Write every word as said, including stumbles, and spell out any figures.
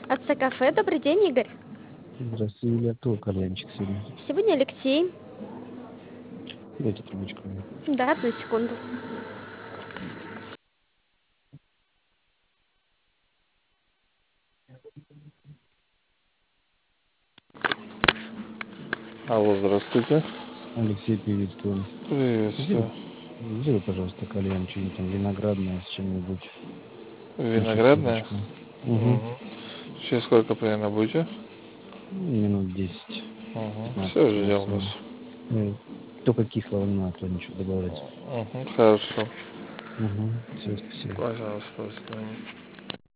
Отца кафе. Добрый день, Игорь. Здравствуйте, Юлия. Кто кальянчик сегодня? Сегодня Алексей. Дайте трубочку. Да, одну секунду. Алло, здравствуйте. Алексей, приветствую. Приветствую. Сделай, сделай, пожалуйста, кальян, что-нибудь там виноградное с чем-нибудь. Еще Виноградная? трубочку. Угу. Угу. Через сколько примерно будете? Минут десять, Угу. Все, пятнадцать ждем максимум. вас. Ну, только кислого не надо, туда ничего добавлять. Угу. Хорошо. Угу. Все, спасибо. Пожалуйста, до свидания.